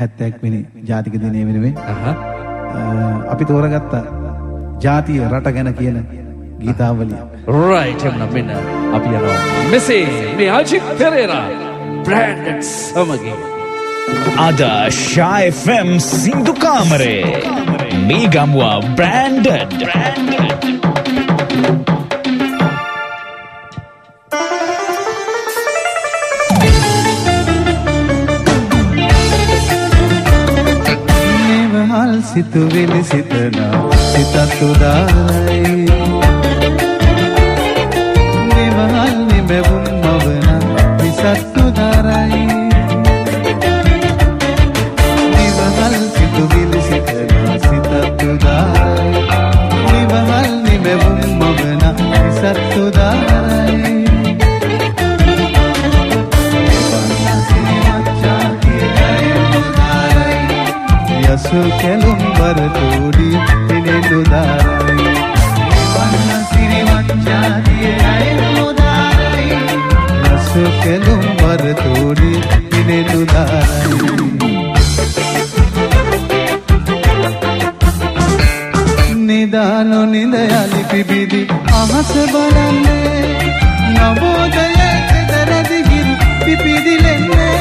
71 වෙනි ජාතික දිනය වෙනුවෙන් අපි තෝරගත්ත ජාතිය රට ගැන කියන ගීතාවලිය. right එන්න මෙන්න අපි යනවා මෙසේ මේ අජිත් පෙරේරා බ්‍රෑන්ඩඩ් සමගින් අද ෂා FM සින්දු කාමරේ මේ ගමුවා බ්‍රෑන්ඩඩ් නිවහල් සිතුවිලි සිතනා සිතත් උදාරයි නිවහල් නිබැවුම් මවන විසත් උදාරයි නිවහල් සිතුවිලි සිතනා සිතත් උදාරයි නිවහල් නිබැවුම් මවන විසත් උදාරයි යසු කෙලුම් වරතෝඩි පිනෙදුදාරයි වන්න සිරිවච්චාදිය අයනුදාරයි යසු කෙලුම් වරතෝඩි පිනෙදුදාරයි නිදානු නිද යලි පිබිදි අහස බලන්නේ නවෝදයේ කෙදරදි හිරු පිපිදිලෙන්නේ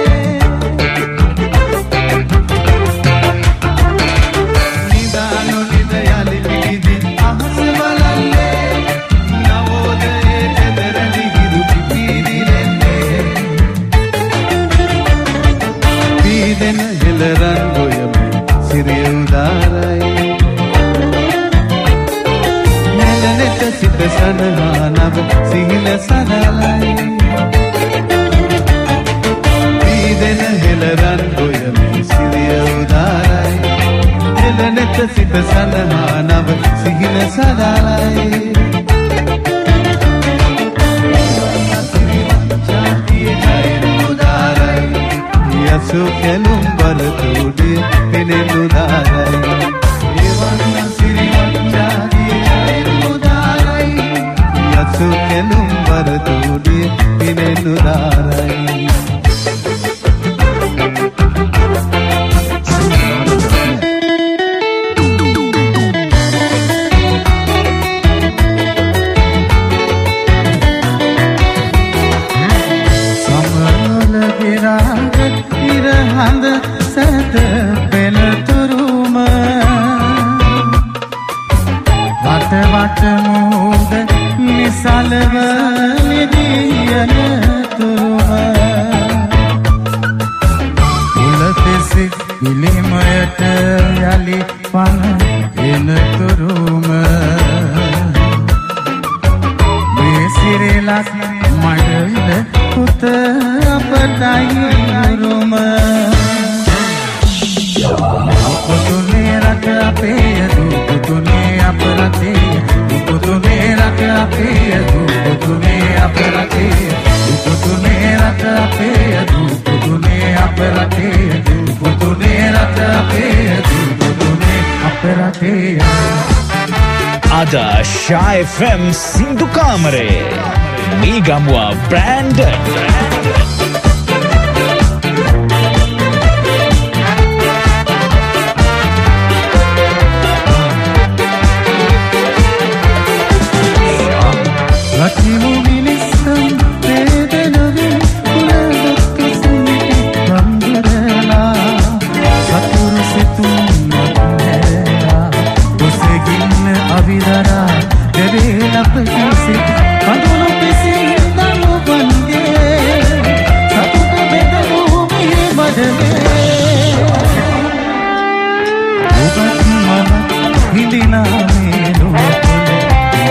සනහනව සිහින සනලයි පීදෙන හෙළරන් ගොයමි සිරිය උදාරයි හෙළනෙත සිත සනහනව සිහින සනලයි යසු කෙලුම් බලතෝඩි පෙනෙන උදාරයි එවන්න සිරිවච්චාදිය යසු කෙලුම් වරතෝඩි පිනෙනුදාරයි සමරල ගිරාග ඉරහඳ සැත පෙළතුරුම වට වට මෝද නිසලව නිදියන තුරුම උලපෙසි විලිමයට යලි පන එන තුරුම මේ සිරලක් මඩල පුත අපටයි රුම පුතුනේ රට අපේ පුතුනේ අප රටේ පුතුනේ රට අපේ පුතුනේ අප රටේ පුතුනේ රට අපේ පුතුනේ අප රටේ පුතුනේ රට අපේ පුතුනේ අප රටේ අද ෂා FM සින්දු කාමරේ මේ ගමුවා බ්‍රෑන්ඩඩ් රකිමු මිනිස්සුන් වේදනවෙන් කුලදොක්ක සුමිති වන්දරලා සතුරු සිතුම් නැරලා දුසගින්න අවිදරා දෙවේ ලපකිසි කඳුළු පිසින් දනු වන්ගේ සතුට බෙදමු මේ මඩලේ ඔබත් මම හිඳිනා මේ ලෝකෙ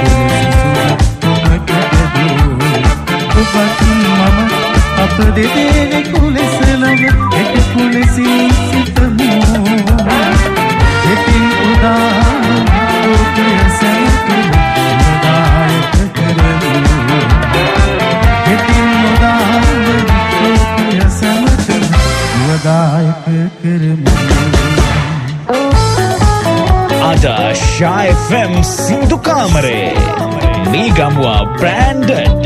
ඔබත් මම අප දෙදෙනෙ කුලෙසලම එක කුලෙසින් සිතමු එතින් උදා ඔබය සැමතුම උදායක කරමු එතින් උදා ඔබය සැමතුම උදායක කරමු අද ෂා FM සින්දු කාමරේ මේ ගමුවා බ්‍රෑන්ඩඩ්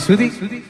ස්තුතියි.